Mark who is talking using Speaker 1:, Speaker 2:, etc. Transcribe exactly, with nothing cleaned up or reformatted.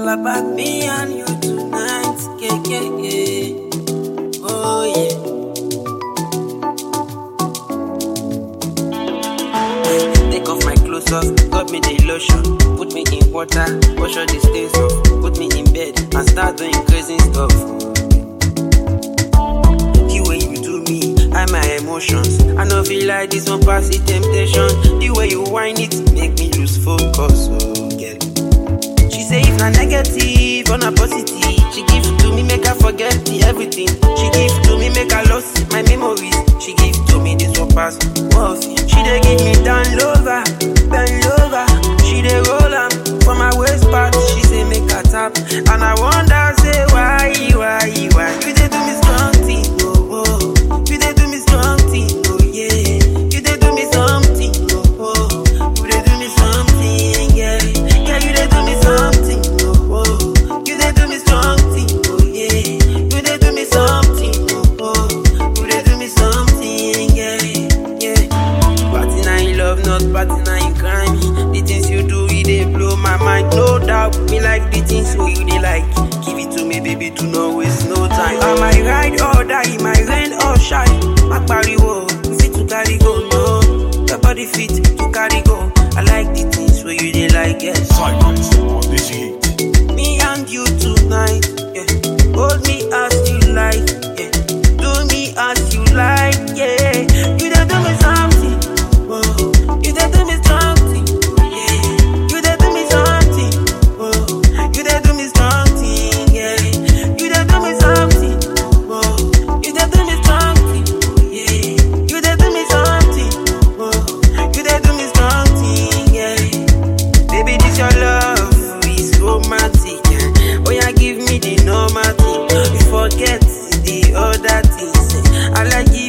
Speaker 1: all about me and you tonight. Yeah, yeah, yeah. Oh, yeah. Take off my clothes off, got me the lotion, put me in water, wash all the stains off, put me in bed and start doing crazy stuff. The way you do me, hide my emotions. I know feel like this one pass the temptation. The way you whine it, make me lose focus. Oh, girl. She say if na negative or na positive, she give to me make her forget the everything. She give to me make her lost my memories. She give to me this one pass. Whoa, she dey give me down lover, bend over. She dey roll am for my waist part. She say make her tap, and I wonder say why, why, why you dey do me strong thing, oh, oh. You dey do me strong thing, oh yeah. You dey do me something, oh, oh. You dey do me something, yeah. Yeah, you dey do me something, oh, oh. You dey do me strong thing, oh yeah. You dey do me something, oh, oh. You dey do me something, yeah, yeah. Party na in love, not party na in crime. The things you do, it dey blow my mind, no doubt. Me like the things wey you dey like. Give it to me, baby, to no waste no time. I might ride or die, my rain or shine. My pariwo, fit to carry go, no. Your body fit to carry go. I like the things where you dey like, yes.
Speaker 2: Silence on this heat.
Speaker 1: Me and you tonight, yeah. Hold me as you like, yeah. Do me as you like, yeah. You dey do me something, oh. You dey do me something, yeah. You dey do me something, oh. You dey do me something, yeah. You dey do me something, oh. You dey do me something, yeah. You dey do me something, oh. You dey do me something, yeah. Baby, this your love is romantic, yeah. Oh yeah, give me the normal thing. You forget the other things. I like it.